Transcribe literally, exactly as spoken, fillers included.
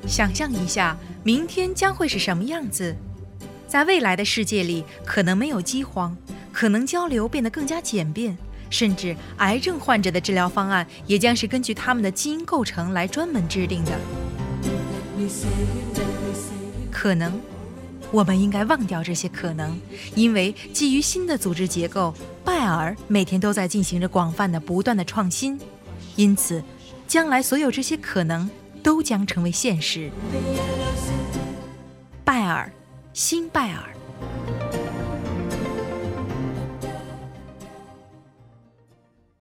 想象一下，明天将会是什么样子？在未来的世界里，可能没有饥荒，可能交流变得更加简便，甚至癌症患者的治疗方案也将是根据他们的基因构成来专门制定的。可能，我们应该忘掉这些可能，因为基于新的组织结构，拜耳每天都在进行着广泛的、不断的创新，因此，将来所有这些可能都将成为现实。拜耳，新拜耳。